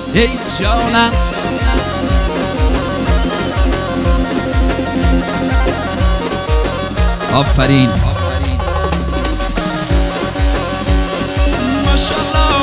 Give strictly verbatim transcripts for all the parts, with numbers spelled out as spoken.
ای جانم. آفرین ماشاءالله.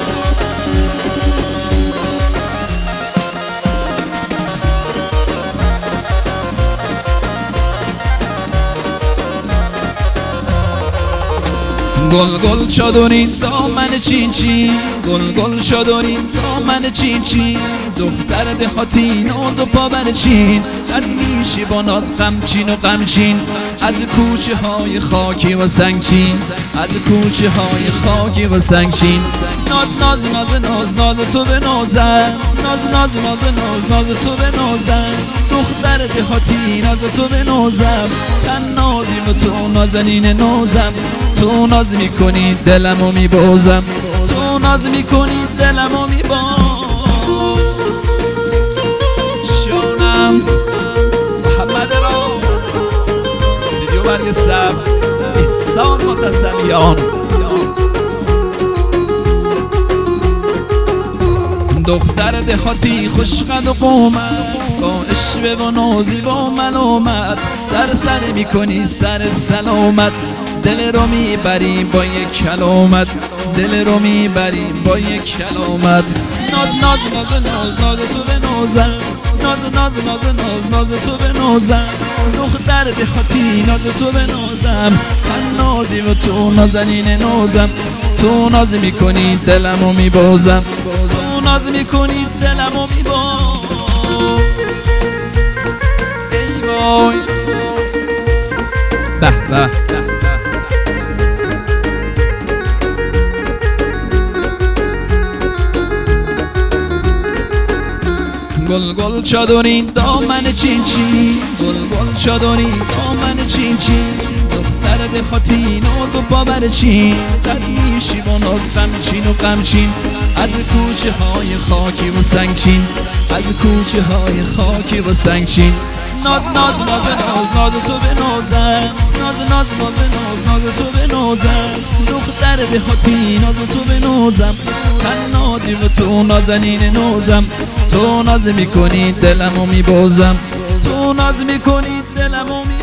گل گل شدونین دامن چین چین، گل گل شدونین دامن چین چین، دختر دهاتی ناز و پاور چین، قد میشی با ناز غمچین و غمچین، از کوچه های خاکی و سنگچین، از کوچه های خاکی و سنگچین. ناز ناز ناز ناز ناز تو به نازم، ناز ناز ناز ناز ناز تو به نازم، دختر دهاتی ناز تو به نازم، تن نازیم و تو نازنین نازم، تو ناز میکنی دلمو میبازم، تو ناز میکنی دلمو میبازم. شونم محمد را استودیو برگ سبز احسان متصمیان. دختر دهاتی خوشقد و قومت، با اشوه و نازی و ملامت، سر سر میکنی سر سلامت، دل رو میبری با یک کلامت، دل رو میبری با یک کلامت. ناز ناز ناز ناز ناز تو به نازم، ناز ناز ناز ناز ناز تو به نازم، دختر دهاتی ناز تو به نازم، تن نازی و تو نازنین نازم، تو ناز میکنی دلمو میبازم، تو ناز میکنی دلمو میبازم. ای وای به به. گل گل چادری دامن چین چین، گل گل چادری دامن چین چین، دختر دهاتی ناز و باور چین، قد میشی با ناز غمچین و غمچین، از کوچه های خاکی و سنگچین، از کوچه های خاکی و سنگچین. ناز ناز ناز ناز ناز تو به نازم، ناز ناز ناز ناز ناز تو به نازم، دختر دهاتی ناز تو به نازم، تن نازی و تو نازنین نازم، تو ناز میکنی دلمو میبازم، تو ناز میکنی دلمو میبازم.